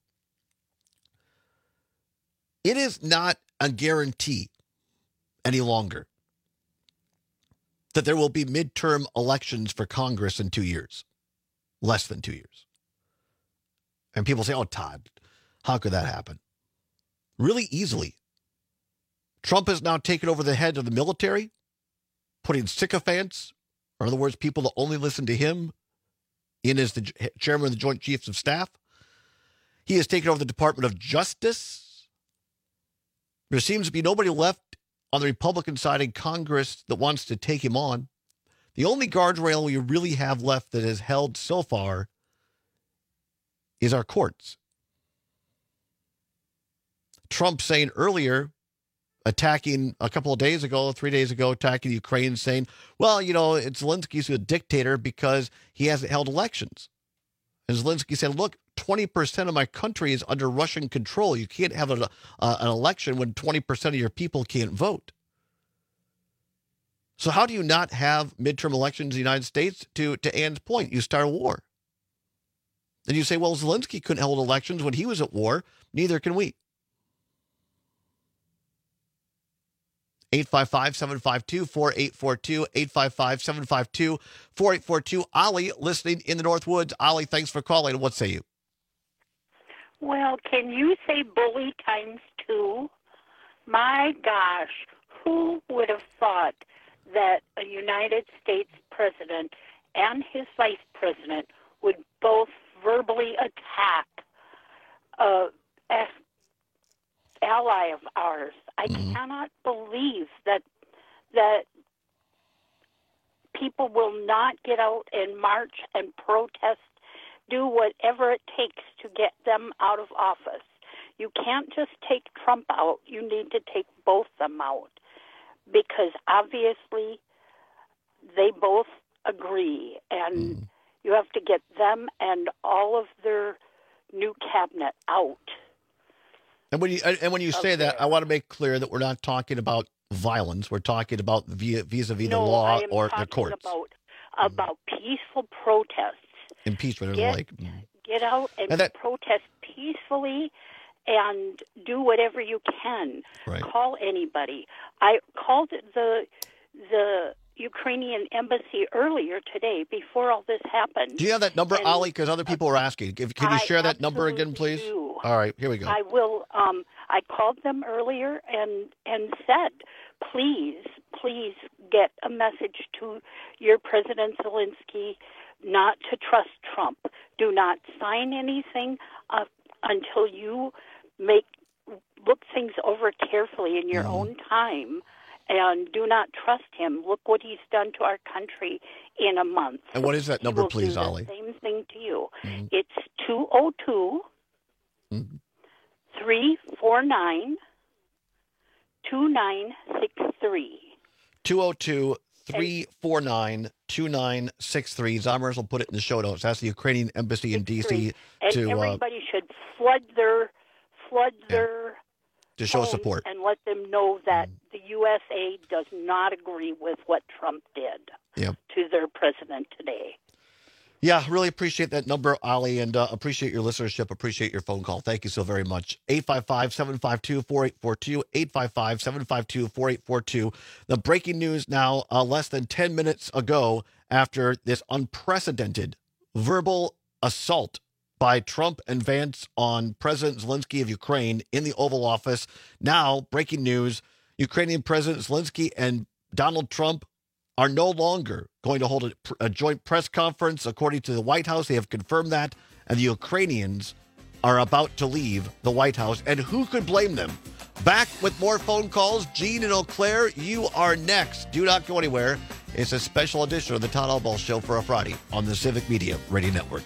It is not a guarantee any longer that there will be midterm elections for Congress in 2 years, less than 2 years. And people say, oh, Todd, how could that happen? Really easily. Trump has now taken over the head of the military, putting sycophants, or in other words, people that only listen to him, in as the chairman of the Joint Chiefs of Staff. He has taken over the Department of Justice. There seems to be nobody left on the Republican side in Congress that wants to take him on. The only guardrail we really have left that has held so far is our courts. Trump saying earlier, attacking a couple of days ago, 3 days ago, attacking Ukraine, saying, well, it's Zelensky's a dictator because he hasn't held elections. And Zelensky said, look, 20% of my country is under Russian control. You can't have an election when 20% of your people can't vote. So how do you not have midterm elections in the United States? To Ann's point, you start a war. And you say, well, Zelensky couldn't hold elections when he was at war. Neither can we. 855-752-4842, 855-752-4842. Ollie, listening in the Northwoods. Ollie, thanks for calling. What say you? Well, can you say bully times 2? My gosh, who would have thought that a United States president and his vice president would both verbally attack an ally of ours? I cannot believe that people will not get out and march and protest, do whatever it takes to get them out of office. You can't just take Trump out. You need to take both them out because obviously they both agree, and you have to get them and all of their new cabinet out. And when you say that, I want to make clear that we're not talking about violence. We're talking about vis-a-vis the law or the courts. About peaceful protests. Impeachment, Get out and protest peacefully and do whatever you can. Right. Call anybody. I called the Ukrainian embassy earlier today before all this happened. Do you have that number, Ollie? Because other people are asking. Can you share that number again, please? Do. All right, here we go. I will. I called them earlier and said, please get a message to your President Zelensky not to trust Trump. Do not sign anything until you look things over carefully in your own time. And do not trust him. Look what he's done to our country in a month. And what is that number, please, Ollie? Same thing to you. It's 202-349-2963. 202-349-2963. Zomers will put it in the show notes. That's the Ukrainian embassy in D.C. And everybody should flood their to show support and let them know that the USA does not agree with what Trump did to their president today. Yeah, really appreciate that number, Ollie, and appreciate your listenership. Appreciate your phone call. Thank you so very much. 855-752-4842, 855-752-4842. The breaking news now, less than 10 minutes ago, after this unprecedented verbal assault by Trump and Vance on President Zelensky of Ukraine in the Oval Office. Now, breaking news, Ukrainian President Zelensky and Donald Trump are no longer going to hold a joint press conference. According to the White House, they have confirmed that, and the Ukrainians are about to leave the White House. And who could blame them? Back with more phone calls. Gene and Eau Claire, you are next. Do not go anywhere. It's a special edition of the Todd Albaugh Show for a Friday on the Civic Media Radio Network.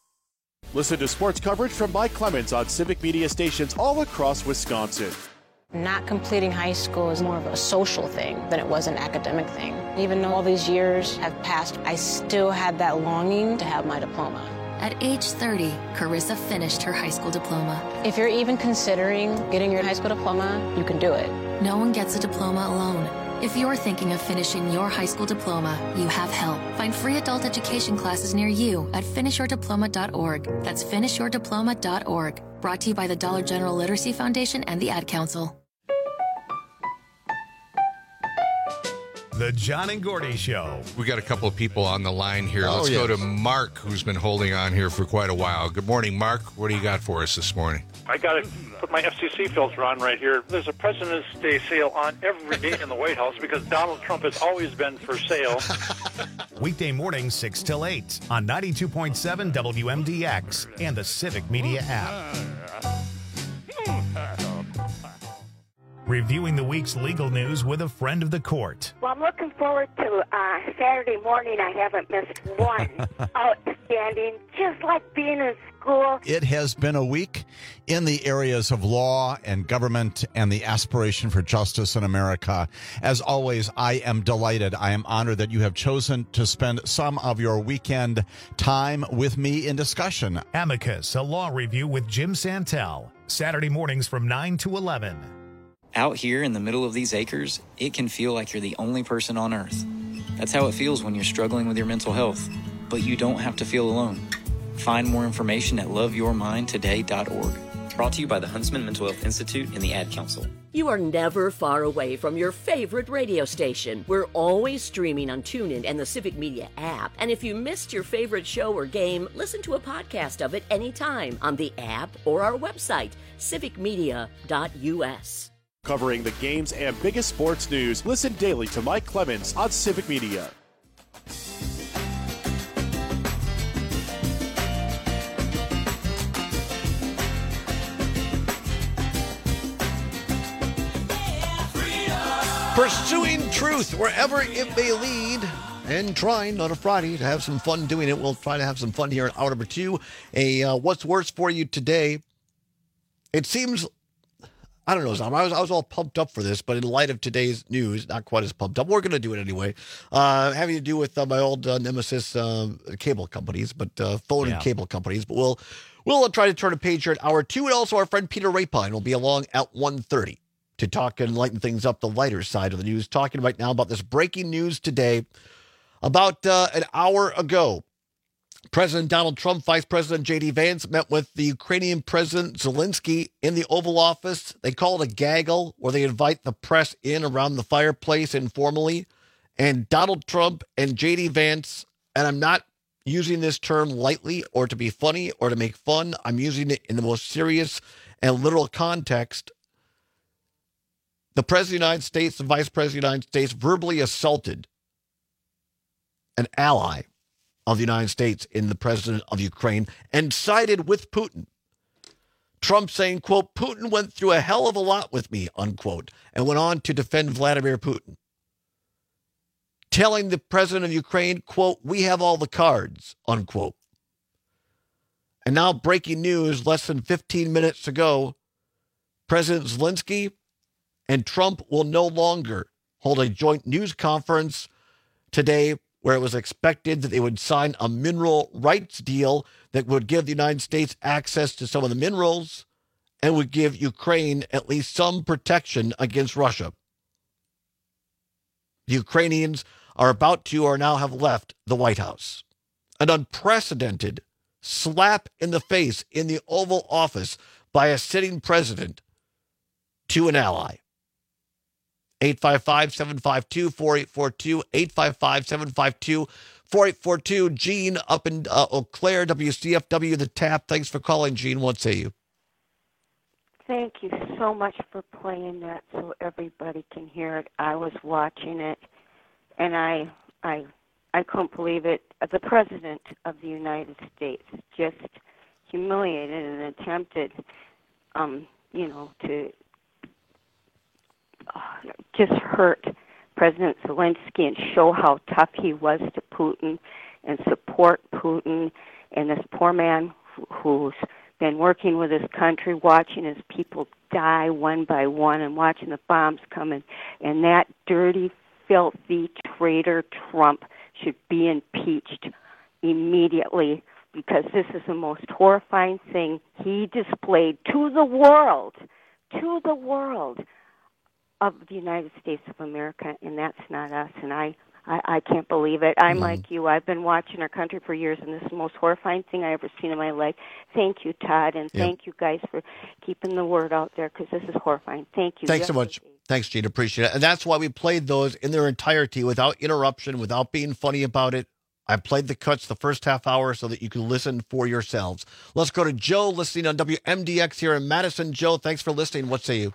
Listen to sports coverage from Mike Clemens on Civic Media stations all across Wisconsin. Not completing high school is more of a social thing than it was an academic thing. Even though all these years have passed, I still had that longing to have my diploma. At age 30, Carissa finished her high school diploma. If you're even considering getting your high school diploma, you can do it. No one gets a diploma alone. If you're thinking of finishing your high school diploma, you have help. Find free adult education classes near you at finishyourdiploma.org. That's finishyourdiploma.org. Brought to you by the Dollar General Literacy Foundation and the Ad Council. The John and Gordy Show. We got a couple of people on the line here. Oh, Let's yes. go to Mark, who's been holding on here for quite a while. Good morning, Mark. What do you got for us this morning? I got to put my FCC filter on right here. There's a President's Day sale on every day in the White House because Donald Trump has always been for sale. Weekday mornings 6 till 8 on 92.7 WMDX and the Civic Media app. Reviewing the week's legal news with a friend of the court. Well, I'm looking forward to Saturday morning. I haven't missed one. Outstanding, just like being in school. It has been a week in the areas of law and government and the aspiration for justice in America. As always, I am delighted. I am honored that you have chosen to spend some of your weekend time with me in discussion. Amicus, a law review with Jim Santel. Saturday mornings from 9 to 11. Out here in the middle of these acres, it can feel like you're the only person on Earth. That's how it feels when you're struggling with your mental health. But you don't have to feel alone. Find more information at loveyourmindtoday.org. Brought to you by the Huntsman Mental Health Institute and the Ad Council. You are never far away from your favorite radio station. We're always streaming on TuneIn and the Civic Media app. And if you missed your favorite show or game, listen to a podcast of it anytime on the app or our website, civicmedia.us. Covering the games and biggest sports news, listen daily to Mike Clemens on Civic Media. Pursuing truth wherever it may lead, and trying on a Friday to have some fun doing it. We'll try to have some fun here in hour number 2. What's worse for you today? It seems, I don't know, I was all pumped up for this, but in light of today's news, not quite as pumped up. We're going to do it anyway. Having to do with my old nemesis cable companies, but phone and cable companies. But we'll try to turn a page here at hour 2. And also our friend Peter Rapine will be along at 1:30 to talk and lighten things up, the lighter side of the news. Talking right now about this breaking news today. About an hour ago, President Donald Trump, Vice President J.D. Vance met with the Ukrainian President Zelensky in the Oval Office. They call it a gaggle, where they invite the press in around the fireplace informally. And Donald Trump and J.D. Vance, and I'm not using this term lightly or to be funny or to make fun. I'm using it in the most serious and literal context. The President of the United States, the Vice President of the United States, verbally assaulted an ally of the United States in the president of Ukraine and sided with Putin. Trump saying, quote, Putin went through a hell of a lot with me, unquote, and went on to defend Vladimir Putin. Telling the president of Ukraine, quote, we have all the cards, unquote. And now breaking news less than 15 minutes ago, President Zelensky and Trump will no longer hold a joint news conference today where it was expected that they would sign a mineral rights deal that would give the United States access to some of the minerals and would give Ukraine at least some protection against Russia. The Ukrainians are now have left the White House. An unprecedented slap in the face in the Oval Office by a sitting president to an ally. 855-752-4842, 855-752-4842. Gene up in Eau Claire, WCFW, The Tap. Thanks for calling, Gene. What say you? Thank you so much for playing that so everybody can hear it. I was watching it, and I couldn't believe it. The President of the United States just humiliated and attempted, to just hurt President Zelensky and show how tough he was to Putin and support Putin and this poor man who's been working with his country, watching his people die one by one and watching the bombs coming. And that dirty, filthy traitor Trump should be impeached immediately, because this is the most horrifying thing he displayed to the world of the United States of America, and that's not us. And I can't believe it. I'm like you. I've been watching our country for years, and this is the most horrifying thing I've ever seen in my life. Thank you, Todd, and thank you guys for keeping the word out there, because this is horrifying. Thank you. Thanks so much. Thanks, Gene. Appreciate it. And that's why we played those in their entirety without interruption, without being funny about it. I played the cuts the first half hour so that you can listen for yourselves. Let's go to Joe, listening on WMDX here in Madison. Joe, thanks for listening. What say you?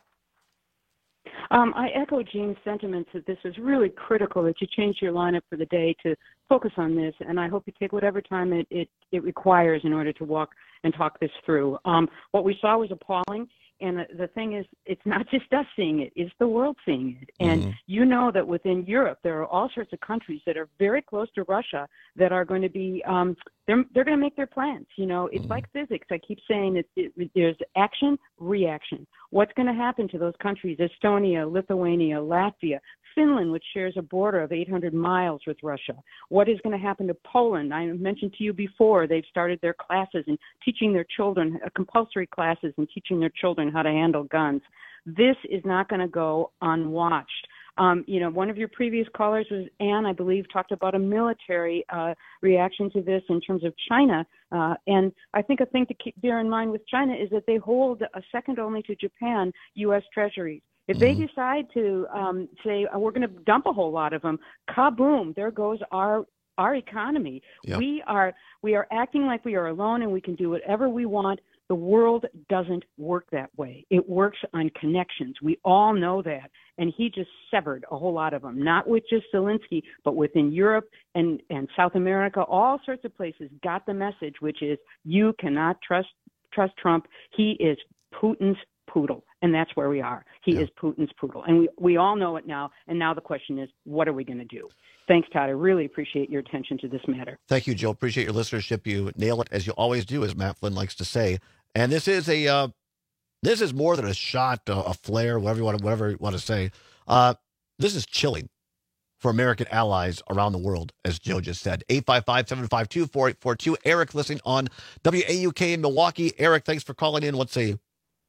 I echo Gene's sentiments that this is really critical that you change your lineup for the day to focus on this, and I hope you take whatever time it requires in order to walk and talk this through. What we saw was appalling, and the thing is, it's not just us seeing it, it's the world seeing it. And you know that within Europe, there are all sorts of countries that are very close to Russia that are going to be, they're going to make their plans. You know, it's like physics. I keep saying there's action, reaction. What's going to happen to those countries? Estonia, Lithuania, Latvia, Finland, which shares a border of 800 miles with Russia. What is going to happen to Poland? I mentioned to you before, they've started their classes and teaching their children, compulsory classes and teaching their children how to handle guns. This is not going to go unwatched. You know, one of your previous callers was Ann, I believe, talked about a military reaction to this in terms of China. And I think a thing to bear in mind with China is that they hold a second only to Japan U.S. treasuries. If they decide to say, we're going to dump a whole lot of them, kaboom, there goes our economy. Yep. We are acting like we are alone and we can do whatever we want. The world doesn't work that way. It works on connections. We all know that. And he just severed a whole lot of them, not with just Zelensky, but within Europe and South America, all sorts of places got the message, which is you cannot trust Trump. He is Putin's poodle. And that's where we are. He is Putin's poodle. And we all know it now. And now the question is, what are we going to do? Thanks, Todd. I really appreciate your attention to this matter. Thank you, Joe. Appreciate your listenership. You nail it, as you always do, as Matt Flynn likes to say. And this is more than a shot, a flare, whatever you want to say. This is chilling for American allies around the world, as Joe just said. 855-752-4842. Eric, listening on WAUK in Milwaukee. Eric, thanks for calling in. What say you?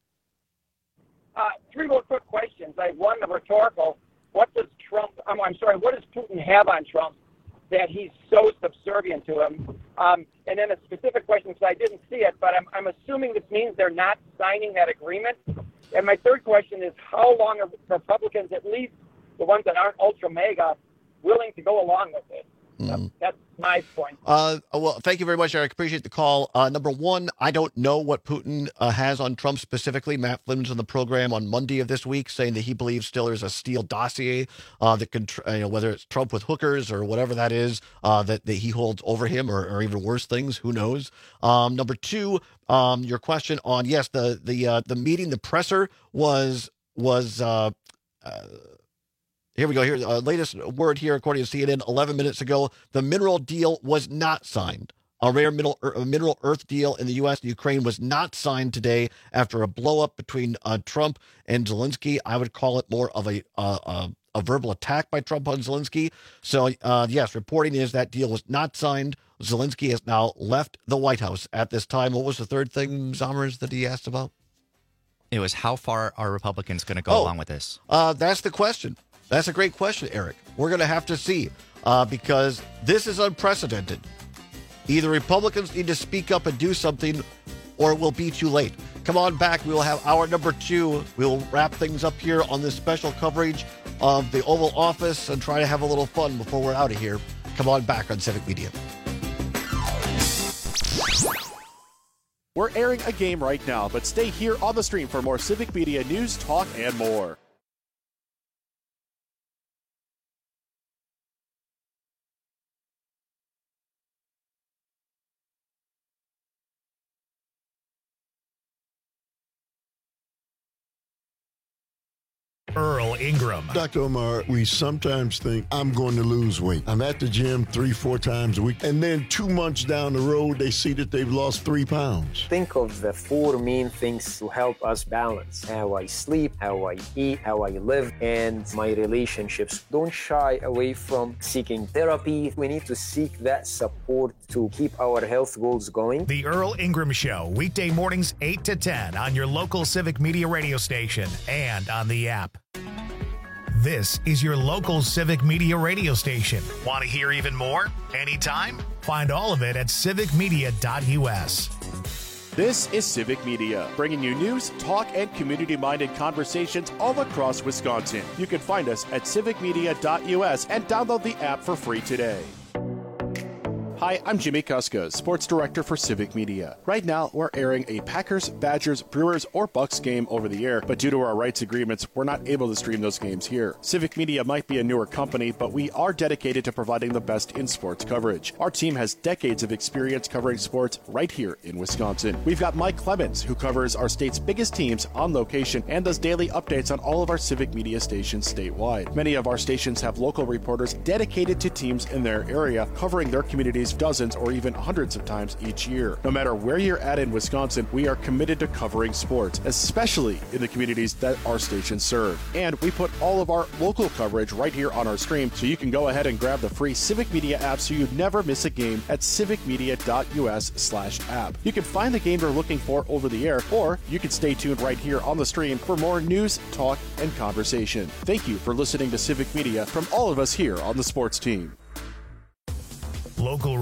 Three more quick questions. I have one, the rhetorical. What does Putin have on Trump that he's so subservient to him? And then a specific question, because I didn't see it, but I'm assuming this means they're not signing that agreement. And my third question is, how long are Republicans, at least the ones that aren't ultra mega, willing to go along with it? That's my point. Well, thank you very much, Eric. Appreciate the call. Number one, I don't know what Putin has on Trump specifically. Matt Flynn was on the program on Monday of this week saying that he believes still there's a Steele dossier that can, whether it's Trump with hookers or whatever that is, that he holds over him, or even worse things. Who knows? Number two, your question on, yes, the meeting, the presser was here we go. Here's latest word here, according to CNN, 11 minutes ago. The mineral deal was not signed. A rare mineral earth deal in the U.S. and Ukraine was not signed today after a blow-up between Trump and Zelensky. I would call it more of a verbal attack by Trump on Zelensky. So, yes, reporting is that deal was not signed. Zelensky has now left the White House at this time. What was the third thing, Zommers, that he asked about? It was, how far are Republicans going to go along with this? That's the question. That's a great question, Eric. We're going to have to see because this is unprecedented. Either Republicans need to speak up and do something, or it will be too late. Come on back. We will have hour number 2. We will wrap things up here on this special coverage of the Oval Office and try to have a little fun before we're out of here. Come on back on Civic Media. We're airing a game right now, but stay here on the stream for more Civic Media news, talk, and more. Earl Ingram. Dr. Omar, we sometimes think I'm going to lose weight. I'm at the gym 3-4 times a week, and then 2 months down the road, they see that they've lost 3 pounds. Think of the 4 main things to help us balance: how I sleep, how I eat, how I live, and my relationships. Don't shy away from seeking therapy. We need to seek that support to keep our health goals going. The Earl Ingram Show, weekday mornings 8 to 10 on your local Civic Media radio station and on the app. This is your local Civic Media radio station. Want to hear even more? Anytime? Find all of it at civicmedia.us. This is Civic Media, bringing you news, talk, and community-minded conversations all across Wisconsin. You can find us at civicmedia.us and download the app for free today. Hi, I'm Jimmy Kuska, Sports Director for Civic Media. Right now, we're airing a Packers, Badgers, Brewers, or Bucks game over the air, but due to our rights agreements, we're not able to stream those games here. Civic Media might be a newer company, but we are dedicated to providing the best in sports coverage. Our team has decades of experience covering sports right here in Wisconsin. We've got Mike Clemens, who covers our state's biggest teams on location and does daily updates on all of our Civic Media stations statewide. Many of our stations have local reporters dedicated to teams in their area, covering their communities dozens or even hundreds of times each year. No matter where you're at in Wisconsin, we are committed to covering sports, especially in the communities that our stations serve. And we put all of our local coverage right here on our stream, so you can go ahead and grab the free Civic Media app so you never miss a game at civicmedia.us/app. You can find the game you're looking for over the air, or you can stay tuned right here on the stream for more news, talk, and conversation. Thank you for listening to Civic Media from all of us here on the sports team. Local